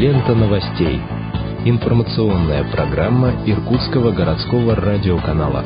Лента новостей. Информационная программа Иркутского городского радиоканала.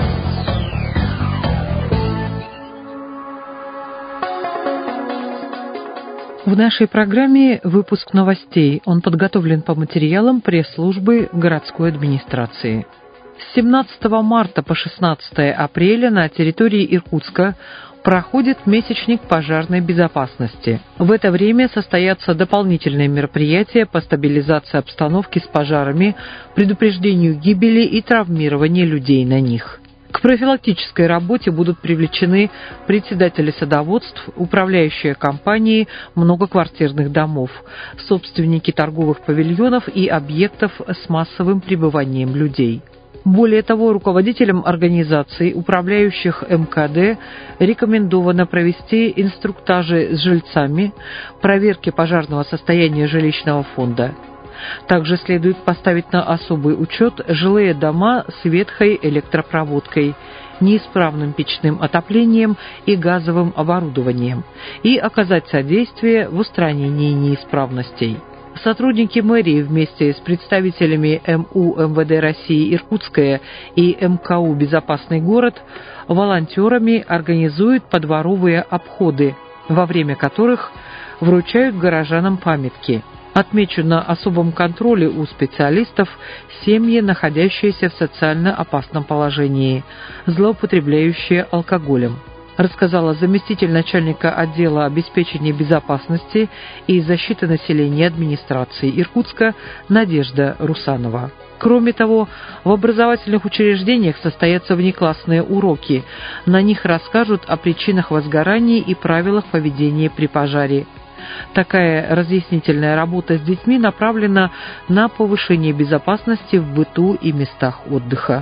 В нашей программе выпуск новостей. Он подготовлен по материалам пресс-службы городской администрации. С 17 марта по 16 апреля на территории Иркутска проходит месячник пожарной безопасности. В это время состоятся дополнительные мероприятия по стабилизации обстановки с пожарами, предупреждению гибели и травмирования людей на них. К профилактической работе будут привлечены председатели садоводств, управляющие компании многоквартирных домов, собственники торговых павильонов и объектов с массовым пребыванием людей. Более того, руководителям организаций, управляющих МКД, рекомендовано провести инструктажи с жильцами, проверки пожарного состояния жилищного фонда. Также следует поставить на особый учет жилые дома с ветхой электропроводкой, неисправным печным отоплением и газовым оборудованием и оказать содействие в устранении неисправностей. Сотрудники мэрии вместе с представителями МУ МВД России Иркутская и МКУ «Безопасный город» волонтерами организуют подворовые обходы, во время которых вручают горожанам памятки. Отмечу, на особом контроле у специалистов семьи, находящиеся в социально опасном положении, злоупотребляющие алкоголем, рассказала заместитель начальника отдела обеспечения безопасности и защиты населения администрации Иркутска Надежда Русанова. Кроме того, в образовательных учреждениях состоятся внеклассные уроки. На них расскажут о причинах возгораний и правилах поведения при пожаре. Такая разъяснительная работа с детьми направлена на повышение безопасности в быту и местах отдыха.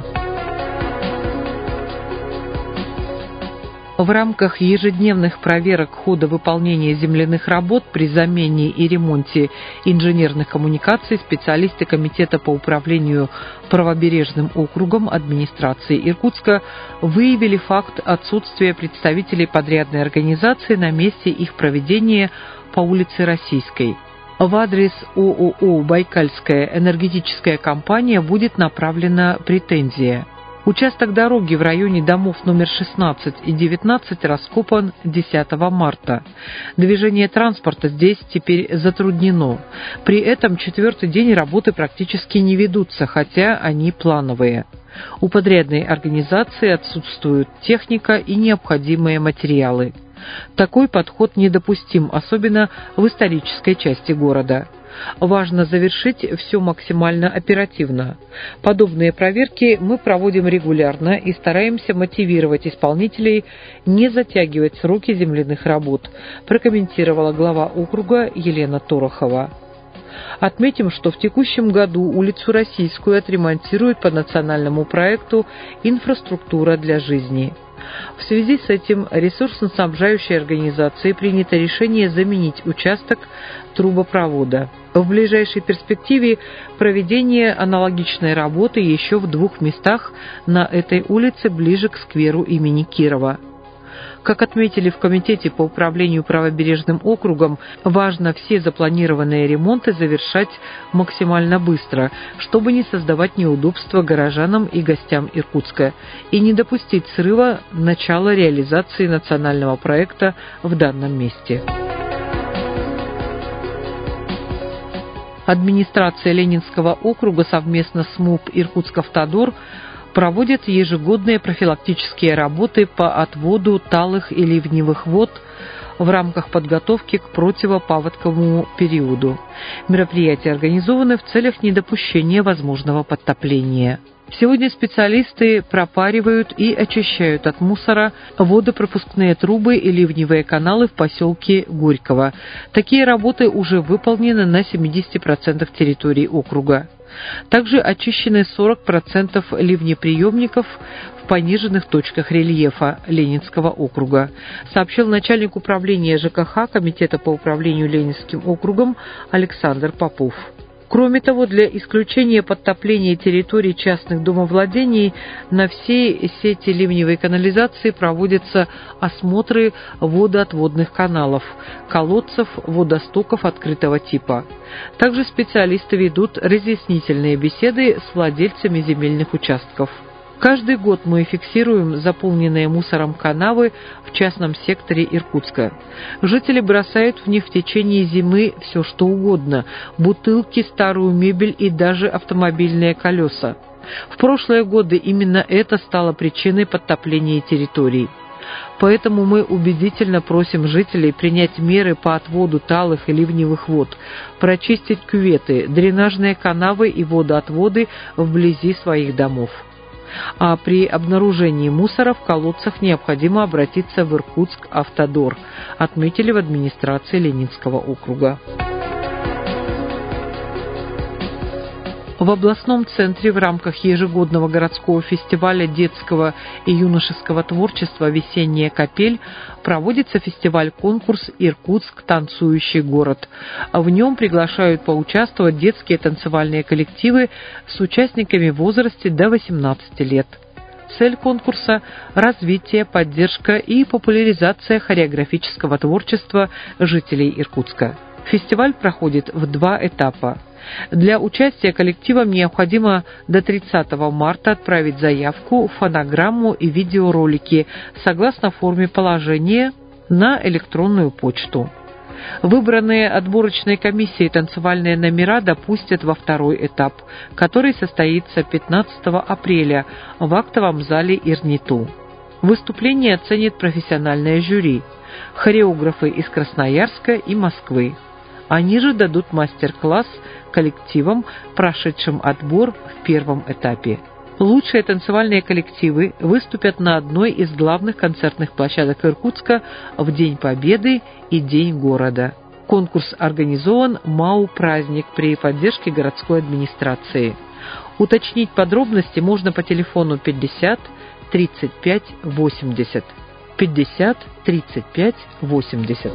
В рамках ежедневных проверок хода выполнения земляных работ при замене и ремонте инженерных коммуникаций специалисты Комитета по управлению правобережным округом администрации Иркутска выявили факт отсутствия представителей подрядной организации на месте их проведения по улице Российской. В адрес ООО «Байкальская энергетическая компания» будет направлена претензия. Участок дороги в районе домов номер 16 и 19 раскопан 10 марта. Движение транспорта здесь теперь затруднено. При этом четвертый день работы практически не ведутся, хотя они плановые. У подрядной организации отсутствуют техника и необходимые материалы. Такой подход недопустим, особенно в исторической части города. Важно завершить все максимально оперативно. Подобные проверки мы проводим регулярно и стараемся мотивировать исполнителей не затягивать сроки земляных работ, прокомментировала глава округа Елена Торохова. Отметим, что в текущем году улицу Российскую отремонтируют по национальному проекту «Инфраструктура для жизни». В связи с этим ресурсно-снабжающей организацией принято решение заменить участок трубопровода. В ближайшей перспективе проведение аналогичной работы еще в 2 местах на этой улице ближе к скверу имени Кирова. Как отметили в Комитете по управлению правобережным округом, важно все запланированные ремонты завершать максимально быстро, чтобы не создавать неудобства горожанам и гостям Иркутска и не допустить срыва начала реализации национального проекта в данном месте. Администрация Ленинского округа совместно с МУП «Иркутск-Автодор» проводят ежегодные профилактические работы по отводу талых и ливневых вод в рамках подготовки к противопаводковому периоду. Мероприятия организованы в целях недопущения возможного подтопления. Сегодня специалисты пропаривают и очищают от мусора водопропускные трубы и ливневые каналы в поселке Горького. Такие работы уже выполнены на 70% территории округа. Также очищены 40% ливнеприемников в пониженных точках рельефа Ленинского округа, сообщил начальник управления ЖКХ Комитета по управлению Ленинским округом Александр Попов. Кроме того, для исключения подтопления территорий частных домовладений на всей сети ливневой канализации проводятся осмотры водоотводных каналов, колодцев, водостоков открытого типа. Также специалисты ведут разъяснительные беседы с владельцами земельных участков. Каждый год мы фиксируем заполненные мусором канавы в частном секторе Иркутска. Жители бросают в них в течение зимы все что угодно – бутылки, старую мебель и даже автомобильные колеса. В прошлые годы именно это стало причиной подтопления территорий. Поэтому мы убедительно просим жителей принять меры по отводу талых и ливневых вод, прочистить кюветы, дренажные канавы и водоотводы вблизи своих домов. А при обнаружении мусора в колодцах необходимо обратиться в Иркутск-Автодор, отметили в администрации Ленинского округа. В областном центре в рамках ежегодного городского фестиваля детского и юношеского творчества «Весенняя капель» проводится фестиваль-конкурс «Иркутск. Танцующий город». В нем приглашают поучаствовать детские танцевальные коллективы с участниками в возрасте до 18 лет. Цель конкурса – развитие, поддержка и популяризация хореографического творчества жителей Иркутска. Фестиваль проходит в 2 этапа. Для участия коллективам необходимо до 30 марта отправить заявку, фонограмму и видеоролики согласно форме положения на электронную почту. Выбранные отборочной комиссией танцевальные номера допустят во 2-й этап, который состоится 15 апреля в актовом зале Ирниту. Выступление оценит профессиональное жюри, хореографы из Красноярска и Москвы. Они же дадут мастер-класс коллективам, прошедшим отбор в 1-м этапе. Лучшие танцевальные коллективы выступят на одной из главных концертных площадок Иркутска в День Победы и День города. Конкурс организован МАУ «Праздник» при поддержке городской администрации. Уточнить подробности можно по телефону 50 35 80. 50 35 80.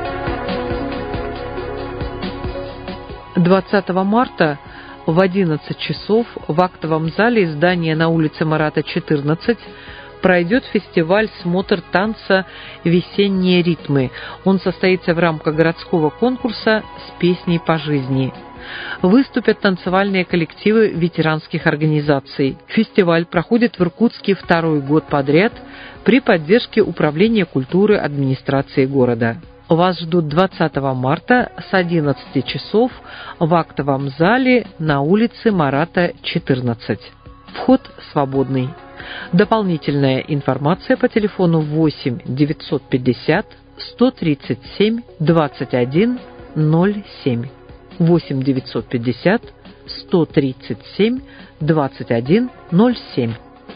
20 марта в 11 часов в актовом зале здания на улице Марата, 14, пройдет фестиваль «Смотр танца. Весенние ритмы». Он состоится в рамках городского конкурса «С песней по жизни». Выступят танцевальные коллективы ветеранских организаций. Фестиваль проходит в Иркутске 2-й год подряд при поддержке Управления культуры администрации города. Вас ждут 20 марта с 11 часов в актовом зале на улице Марата, 14. Вход свободный. Дополнительная информация по телефону 8 950 137 21 07. 8 950 137 21 07.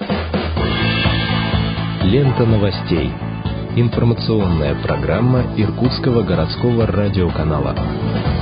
Лента новостей. Информационная программа Иркутского городского радиоканала.